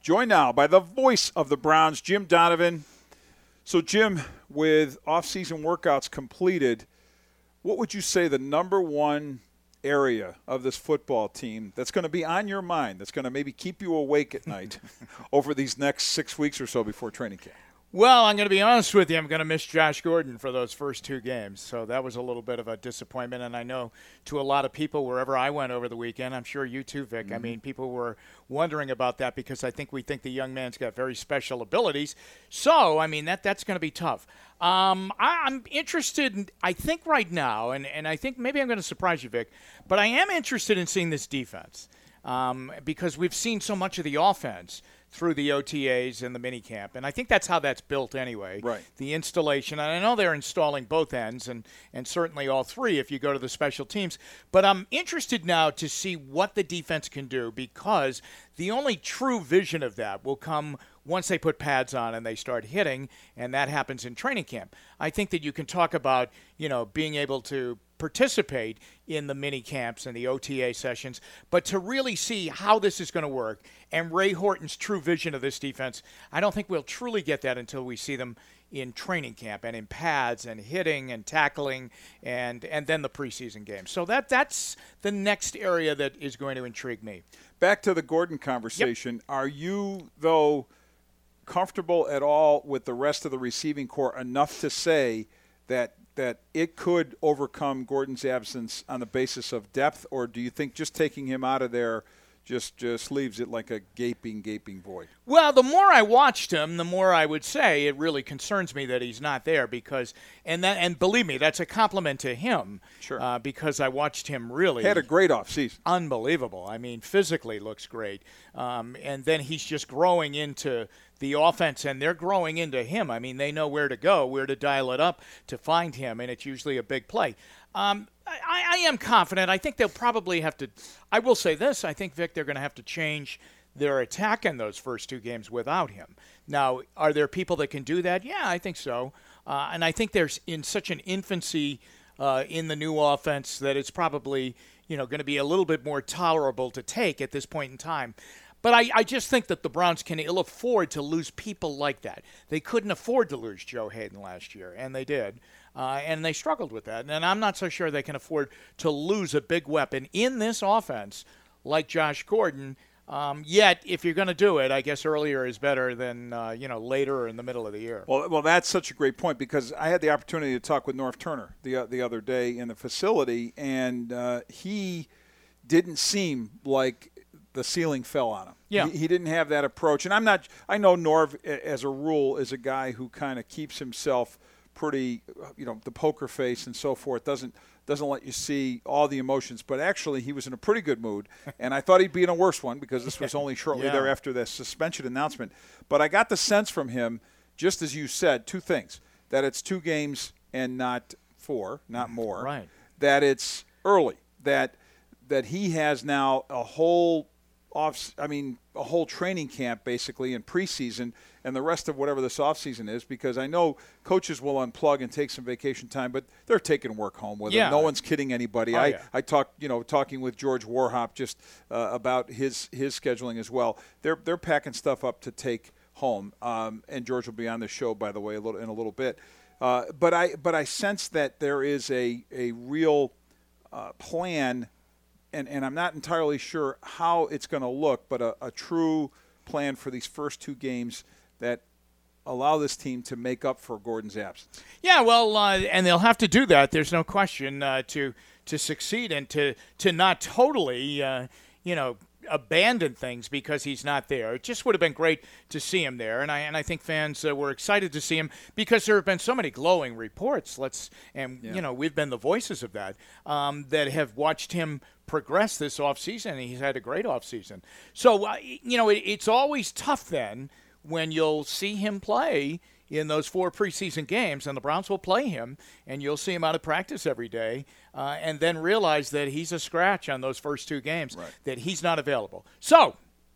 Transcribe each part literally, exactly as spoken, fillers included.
Joined now by the voice of the Browns, Jim Donovan. So, Jim, with off-season workouts completed, what would you say the number one area of this football team that's going to be on your mind, that's going to maybe keep you awake at night over these next six weeks or so before training camp? Well, I'm going to be honest with you. I'm going to miss Josh Gordon for those first two games. So that was a little bit of a disappointment. And I know to a lot of people, wherever I went over the weekend, I'm sure you too, Vic. Mm-hmm. I mean, people were wondering about that because I think we think the young man's got very special abilities. So, I mean, that that's going to be tough. Um, I, I'm interested, in, I think right now, and, and I think maybe I'm going to surprise you, Vic, but I am interested in seeing this defense um, because we've seen so much of the offense through the O T As and the minicamp. And I think that's how that's built anyway. Right. The installation. And I know they're installing both ends and, and certainly all three if you go to the special teams. But I'm interested now to see what the defense can do because the only true vision of that will come once they put pads on and they start hitting, and that happens in training camp. I think that you can talk about, you know, being able to participate in the mini camps and the O T A sessions, but to really see how this is going to work and Ray Horton's true vision of this defense, I don't think we'll truly get that until we see them in training camp and in pads and hitting and tackling and and then the preseason games. So that that's the next area that is going to intrigue me. Back to the Gordon conversation. Yep. Are you, though, comfortable at all with the rest of the receiving corps enough to say that that it could overcome Gordon's absence on the basis of depth, or do you think just taking him out of there just just leaves it like a gaping, gaping void? Well, the more I watched him, the more I would say it really concerns me that he's not there because, and that, and believe me, that's a compliment to him. Sure. Uh, because I watched him really. Had a great offseason. Unbelievable. I mean, physically looks great. Um, and then he's just growing into the offense, and they're growing into him. I mean, they know where to go, where to dial it up to find him, and it's usually a big play. Um, I, I am confident. I think they'll probably have to – I will say this. I think, Vic, they're going to have to change their attack in those first two games without him. Now, are there people that can do that? Yeah, I think so. Uh, and I think there's in such an infancy uh, in the new offense that it's probably, you know, going to be a little bit more tolerable to take at this point in time. But I, I just think that the Browns can ill afford to lose people like that. They couldn't afford to lose Joe Hayden last year, and they did. Uh, and they struggled with that. And I'm not so sure they can afford to lose a big weapon in this offense like Josh Gordon. Um, yet, if you're going to do it, I guess earlier is better than, uh, you know, later or in the middle of the year. Well, well, that's such a great point because I had the opportunity to talk with Norv Turner the, uh, the other day in the facility, and uh, he didn't seem like the ceiling fell on him. Yeah. He, he didn't have that approach. And I'm not – I know Norv, as a rule, is a guy who kind of keeps himself pretty, you know, the poker face and so forth, doesn't doesn't let you see all the emotions. But actually, he was in a pretty good mood. And I thought he'd be in a worse one because this was only shortly yeah. thereafter the suspension announcement. But I got the sense from him, just as you said, two things, that it's two games and not four, not more. Right. That it's early, that that he has now a whole off, I mean, a whole training camp basically in preseason and the rest of whatever this offseason is, because I know coaches will unplug and take some vacation time, but they're taking work home with yeah. them. No one's kidding anybody. Oh, I, yeah. I talked, you know, talking with George Warhop just uh, about his his scheduling as well. They're they're packing stuff up to take home, um, and George will be on the show, by the way, a little in a little bit. Uh, but I but I sense that there is a a real uh, plan. And, and I'm not entirely sure how it's going to look, but a, a true plan for these first two games that allow this team to make up for Gordon's absence. Yeah, well, uh, and they'll have to do that. There's no question uh, to to succeed and to to not totally, uh, you know, abandon things because he's not there. It just would have been great to see him there, and I and I think fans uh, were excited to see him because there have been so many glowing reports. Let's and yeah. you know we've been the voices of that um, that have watched him progress this offseason, and he's had a great offseason. So uh, you know it, it's always tough then when you'll see him play in those four preseason games, and the Browns will play him, and you'll see him out of practice every day, uh, and then realize that he's a scratch on those first two games, right. that he's not available. So,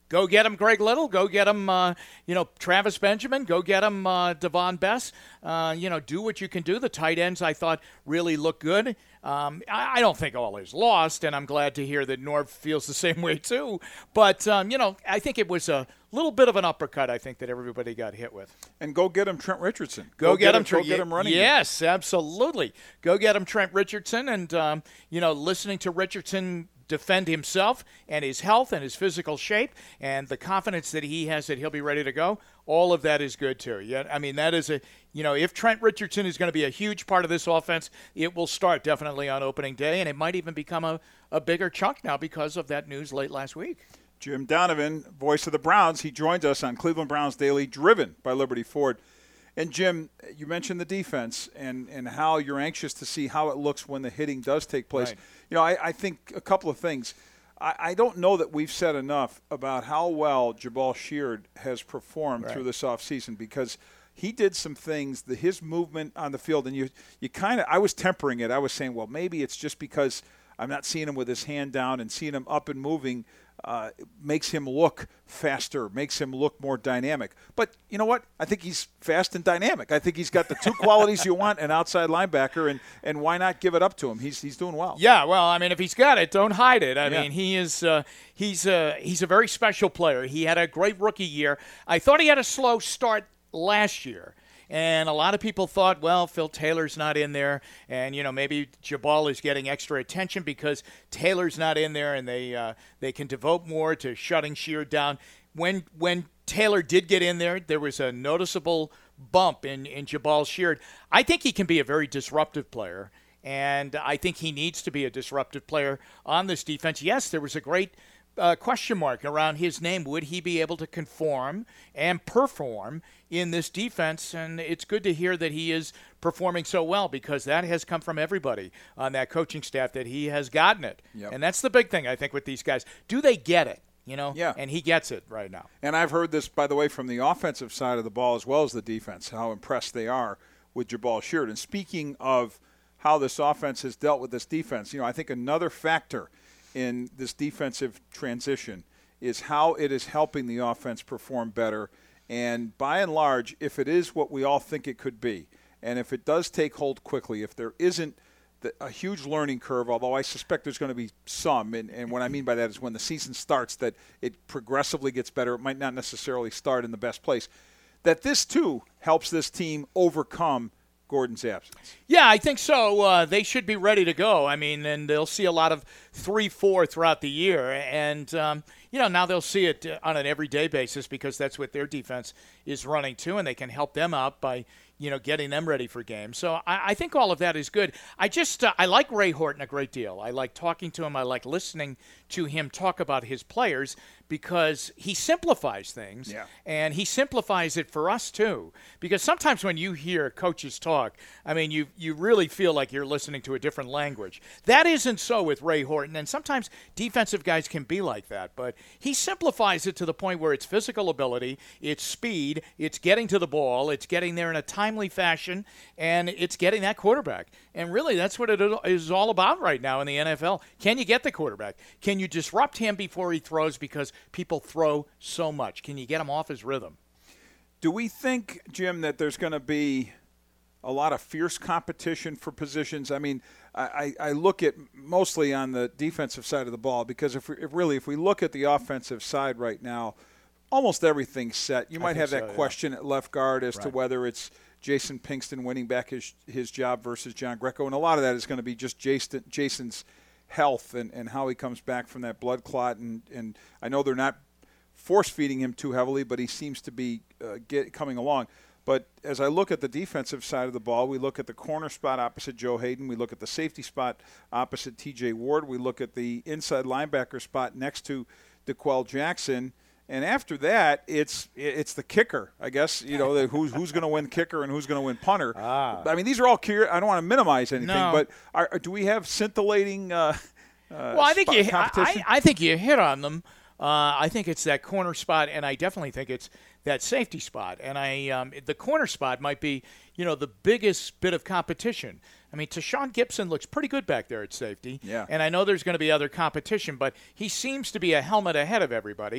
Go get him Greg Little. Go get him, uh, you know, Travis Benjamin. Go get him uh, Devon Bess. Uh, you know, do what you can do. The tight ends, I thought, really look good. Um, I, I don't think all is lost, and I'm glad to hear that Norv feels the same way too. But, um, you know, I think it was a little bit of an uppercut, I think, that everybody got hit with. And go get him Trent Richardson. Go, go get, get him, Trent. Go get him running. Yes, game. Absolutely. Go get him Trent Richardson. And, um, you know, listening to Richardson defend himself and his health and his physical shape and the confidence that he has that he'll be ready to go, all of that is good too. Yeah, I mean, that is a, you know, if Trent Richardson is going to be a huge part of this offense, it will start definitely on opening day, and it might even become a, a bigger chunk now because of that news late last week. Jim Donovan, voice of the Browns, he joins us on Cleveland Browns Daily, driven by Liberty Ford. And, Jim, you mentioned the defense and, and how you're anxious to see how it looks when the hitting does take place. Right. You know, I, I think a couple of things. I, I don't know that we've said enough about how well Jabal Sheard has performed right. through this offseason, because he did some things, the, his movement on the field, and you, you kind of – I was tempering it. I was saying, well, maybe it's just because I'm not seeing him with his hand down and seeing him up and moving – Uh, makes him look faster, makes him look more dynamic. But you know what? I think he's fast and dynamic. I think he's got the two qualities you want, an outside linebacker, and, and why not give it up to him? He's he's doing well. Yeah, well, I mean, if he's got it, don't hide it. I yeah. mean, he is uh, he's uh, he's a very special player. He had a great rookie year. I thought he had a slow start last year. And a lot of people thought, well, Phil Taylor's not in there, and you know maybe Jabal is getting extra attention because Taylor's not in there, and they uh, they can devote more to shutting Sheard down. When when Taylor did get in there, there was a noticeable bump in in Jabal Sheard. I think he can be a very disruptive player, and I think he needs to be a disruptive player on this defense. Yes, there was a great Uh, question mark around his name. Would he be able to conform and perform in this defense? And it's good to hear that he is performing so well, because that has come from everybody on that coaching staff, that he has gotten it. Yep. And that's the big thing, I think, with these guys. Do they get it? You know? Yeah. And he gets it right now. And I've heard this, by the way, from the offensive side of the ball as well as the defense, how impressed they are with Jabal Sheard. And speaking of how this offense has dealt with this defense, you know, I think another factor in this defensive transition is how it is helping the offense perform better. And by and large, if it is what we all think it could be, and if it does take hold quickly, if there isn't the, a huge learning curve, although I suspect there's going to be some, and, and what I mean by that is when the season starts, that it progressively gets better. It might not necessarily start in the best place. That this, too, helps this team overcome Gordon's absence. Yeah, I think so. Uh, they should be ready to go. I mean, and they'll see a lot of three four throughout the year. And, um, you know, now they'll see it on an everyday basis because that's what their defense is running to, and they can help them out by, you know, getting them ready for games. So I, I think all of that is good. I just, uh, I like Ray Horton a great deal. I like talking to him. I like listening to him talk about his players because he simplifies things, yeah. and he simplifies it for us too. Because sometimes when you hear coaches talk, I mean, you you really feel like you're listening to a different language. That isn't so with Ray Horton, and sometimes defensive guys can be like that. But he simplifies it to the point where it's physical ability, it's speed, it's getting to the ball, it's getting there in a timely fashion, and it's getting that quarterback. And really, that's what it is all about right now in the N F L. Can you get the quarterback? Can you disrupt him before he throws because people throw so much? Can you get him off his rhythm? Do we think, Jim, that there's going to be a lot of fierce competition for positions? I mean, I, I look at mostly on the defensive side of the ball because if, we, if really, if we look at the offensive side right now, almost everything's set. You might have that so, question yeah. at left guard as right. to whether it's Jason Pinkston winning back his his job versus John Greco, and a lot of that is going to be just Jason, Jason's health and, and how he comes back from that blood clot. And, and I know they're not force-feeding him too heavily, but he seems to be uh, get, coming along. But as I look at the defensive side of the ball, we look at the corner spot opposite Joe Hayden. We look at the safety spot opposite T J Ward. We look at the inside linebacker spot next to DeQuell Jackson. And after that, it's it's the kicker, I guess. You know, the, who's who's going to win kicker and who's going to win punter. Ah. I mean, these are all curious. I don't want to minimize anything, No. but are, do we have scintillating uh, uh, well, I think spot you competition? I, I think you hit on them. Uh, I think it's that corner spot, and I definitely think it's that safety spot. And I um, the corner spot might be, you know, the biggest bit of competition. I mean, Tashawn Gibson looks pretty good back there at safety. Yeah. And I know there's going to be other competition, but he seems to be a helmet ahead of everybody.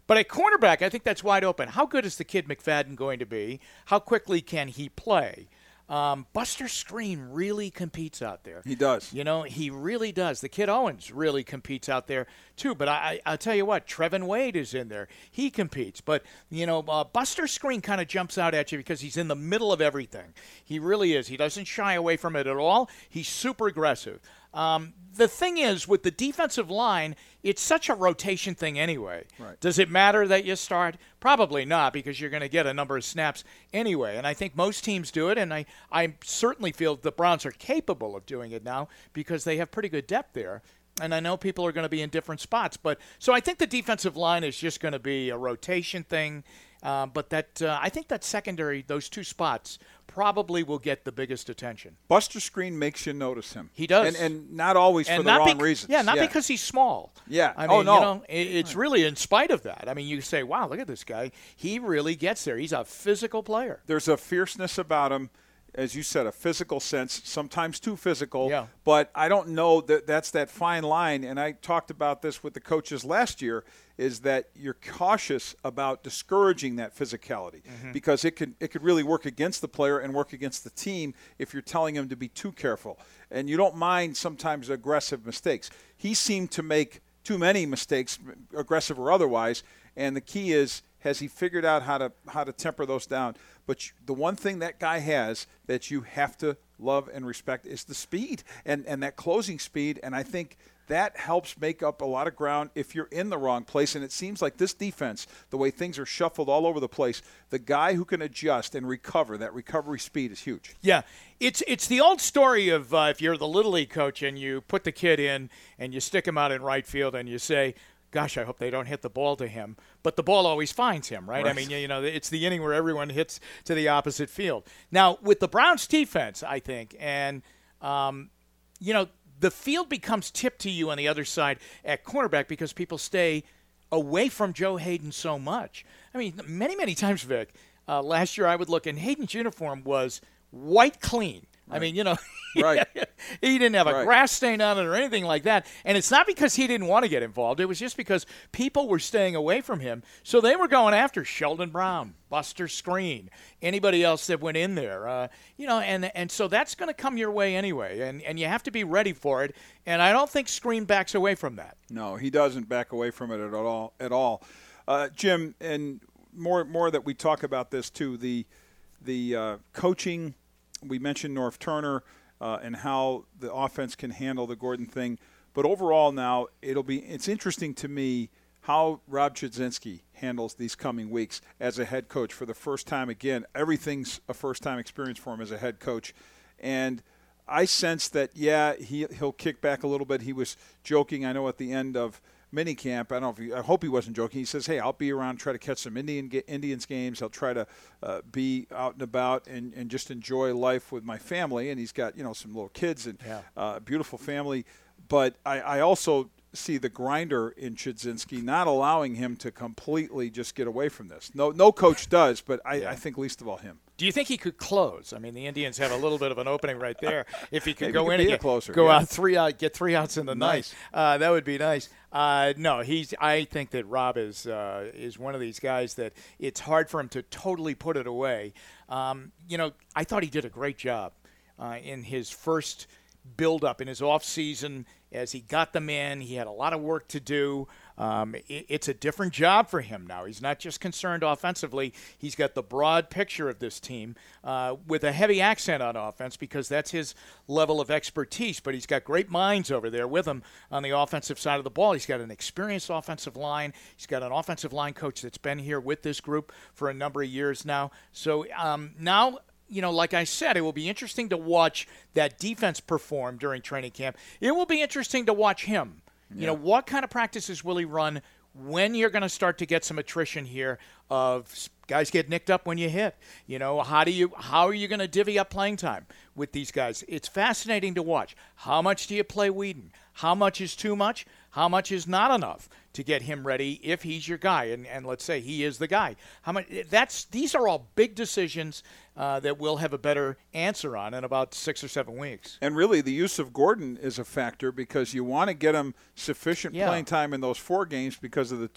But at cornerback, I think that's wide open. How good is the kid McFadden going to be? How quickly can he play? Um, Buster Skrine really competes out there. He does. You know, he really does. The kid Owens really competes out there, too. But I, I, I'll tell you what, Trevin Wade is in there. He competes. But, you know, uh, Buster Skrine kind of jumps out at you because he's in the middle of everything. He really is. He doesn't shy away from it at all. He's super aggressive. Um, the thing is, with the defensive line, it's such a rotation thing anyway. Right. Does it matter that you start? Probably not, because you're going to get a number of snaps anyway. And I think most teams do it, and I, I certainly feel the Browns are capable of doing it now because they have pretty good depth there. And I know people are going to be in different spots. But so I think the defensive line is just going to be a rotation thing. Uh, but that uh, I think that secondary, those two spots, probably will get the biggest attention. Buster Skrine makes you notice him. He does. And, and not always and for the not wrong bec- reasons. Yeah, not yeah. because he's small. Yeah. I mean, oh, no. you know, it, it's really in spite of that. I mean, you say, wow, look at this guy. He really gets there. He's a physical player. There's a fierceness about him. As you said, a physical sense, sometimes too physical. Yeah. But I don't know that that's that fine line. And I talked about this with the coaches last year, is that you're cautious about discouraging that physicality mm-hmm. because it could it could really work against the player and work against the team if you're telling him to be too careful. And you don't mind sometimes aggressive mistakes. He seemed to make too many mistakes, aggressive or otherwise. And the key is, has he figured out how to how to temper those down? But you, the one thing that guy has that you have to love and respect is the speed and, and that closing speed. And I think that helps make up a lot of ground if you're in the wrong place. And it seems like this defense, the way things are shuffled all over the place, the guy who can adjust and recover, that recovery speed is huge. Yeah, it's it's the old story of uh, if you're the Little League coach and you put the kid in and you stick him out in right field and you say, gosh, I hope they don't hit the ball to him. But the ball always finds him, right? right? I mean, you know, it's the inning where everyone hits to the opposite field. Now, with the Browns defense, I think, and, um, you know, the field becomes tipped to you on the other side at cornerback because people stay away from Joe Hayden so much. I mean, many, many times, Vic, uh, last year I would look, and Hayden's uniform was white clean. Right. I mean, you know, right. he didn't have a right. grass stain on it or anything like that. And it's not because he didn't want to get involved. It was just because people were staying away from him. So they were going after Sheldon Brown, Buster Skrine, anybody else that went in there. Uh, you know, and and so that's going to come your way anyway. And, and you have to be ready for it. And I don't think Skrine backs away from that. No, he doesn't back away from it at all. At all, uh, Jim, and more more that we talk about this too. The the uh, coaching. We mentioned Norv Turner uh, and how the offense can handle the Gordon thing. But overall now, it'll be it's interesting to me how Rob Chudzinski handles these coming weeks as a head coach for the first time. Again, everything's a first-time experience for him as a head coach. And I sense that, yeah, he, he'll kick back a little bit. He was joking, I know, at the end of minicamp. I don't know if he, I hope he wasn't joking. He says, hey, I'll be around, try to catch some Indian Indians games. He'll try to uh, be out and about and, and just enjoy life with my family. And he's got, you know, some little kids and a yeah. uh, beautiful family. But I, I also see the grinder in Chudzinski not allowing him to completely just get away from this. No no coach does, but I, yeah. I think least of all him. Do you think he could close? I mean, the Indians have a little bit of an opening right there. If he could Maybe go he in could and be a get, closer, go yeah. out three out, get three outs in the nice. night, uh, that would be nice. Uh, no, he's. I think that Rob is uh, is one of these guys that it's hard for him to totally put it away. Um, you know, I thought he did a great job uh, in his first build-up in his off season as he got them in. He had a lot of work to do. Um, it, it's a different job for him now. He's not just concerned offensively. He's got the broad picture of this team uh, with a heavy accent on offense because that's his level of expertise. But he's got great minds over there with him on the offensive side of the ball. He's got an experienced offensive line. He's got an offensive line coach that's been here with this group for a number of years now. So um, now – you know, like I said, it will be interesting to watch that defense perform during training camp. It will be interesting to watch him. Yeah. You know, what kind of practices will he run when you're going to start to get some attrition here of guys get nicked up when you hit? You know, how do you how are you going to divvy up playing time with these guys? It's fascinating to watch. How much do you play Whedon? How much is too much? How much is not enough to get him ready if he's your guy? And, and let's say he is the guy. How much? That's these are all big decisions uh, that we'll have a better answer on in about six or seven weeks. And really, the use of Gordon is a factor because you want to get him sufficient yeah. playing time in those four games because of the two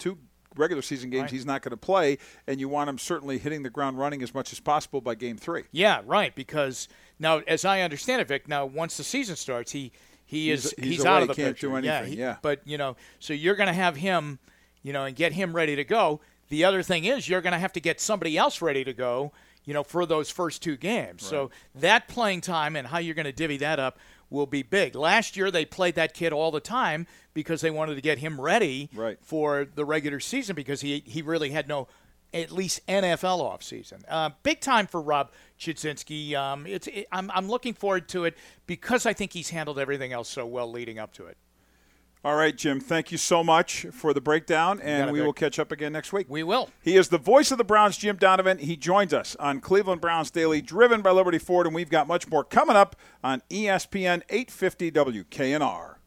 regular season games Right. he's not going to play, and you want him certainly hitting the ground running as much as possible by game three. Yeah, right. Because now, as I understand it, Vic, now once the season starts, he he He's- is he's he's, away, out of the can't picture. do yeah, anything, he- yeah. But you know, so you're going to have him, you know, and get him ready to go. The other thing is you're going to have to get somebody else ready to go, you know, for those first two games. So that playing time and how you're going to divvy that up will be big. Last year they played that kid all the time because they wanted to get him ready Right. for the regular season because he he really had no at least N F L offseason. Uh, big time for Rob Chudzinski. Um, it's it, I'm I'm looking forward to it because I think he's handled everything else so well leading up to it. All right, Jim, thank you so much for the breakdown, got and it, we Vic. will catch up again next week. We will. He is the voice of the Browns, Jim Donovan. He joins us on Cleveland Browns Daily, driven by Liberty Ford, and we've got much more coming up on E S P N eight fifty W K N R.